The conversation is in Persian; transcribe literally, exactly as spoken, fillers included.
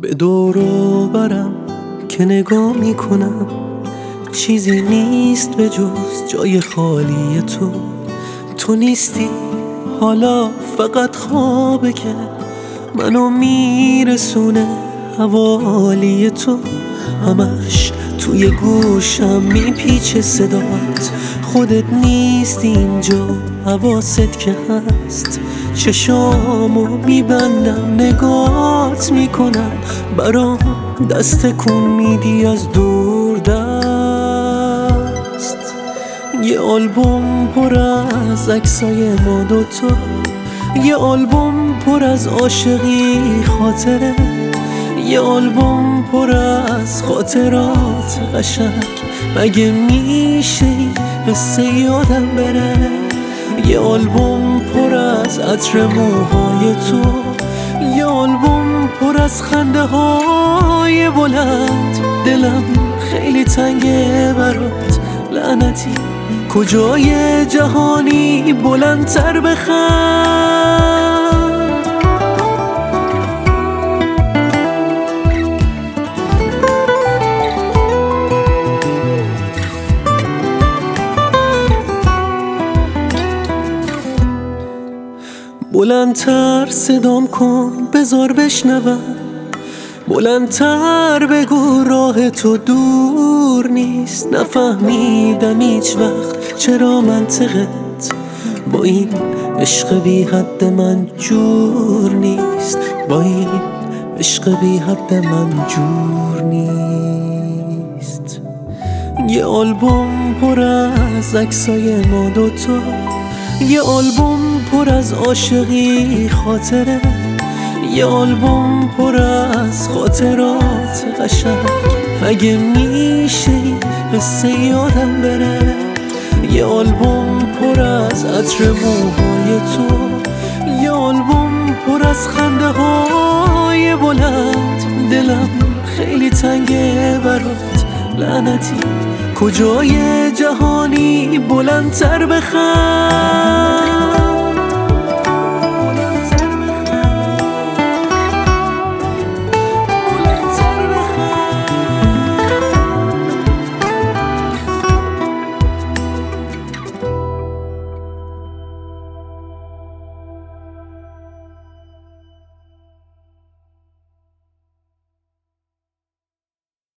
به دور و برم که نگاه میکنم چیزی نیست به جز جای خالی تو. تو نیستی حالا فقط خوابه که منو میرسونه حوالی تو. همش توی گوشم میپیچه صدات، خودت نیستی اینجا حواست که هست. چشامو میبندم نگات میکنم، برام دست کن میدی از دور دست. یه آلبوم پر از عکسای ما دوتا، یه آلبوم پر از عاشقی خاطره، یه آلبوم پر از خاطرات قشنگ. مگه میشه قصه یادم بره؟ یه آلبوم پر از عطر موهای تو، یه آلبوم پر از خنده های بلند. دلم خیلی تنگه برات لعنتی، کجای جهانی بلندتر بخند. بلندتر صدام کن بذار بشنوم، بلندتر بگو راه تو دور نیست. نفهمیدم هیچ وقت چرا منطقت با این عشق بی حد من جور نیست، با این عشق بی حد من جور نیست. یه آلبوم پر از عکسای ما دوتا، یه آلبوم پر از عاشقی خاطره، یه آلبوم پر از خاطرات قشنگ. مگه میشه قصه یادم بره؟ یه آلبوم پر از عطر موهای تو، یه آلبوم پر از خنده های بلند. دلم خیلی تنگه برات لعنتی، کجای جهانی بلندتر بخند.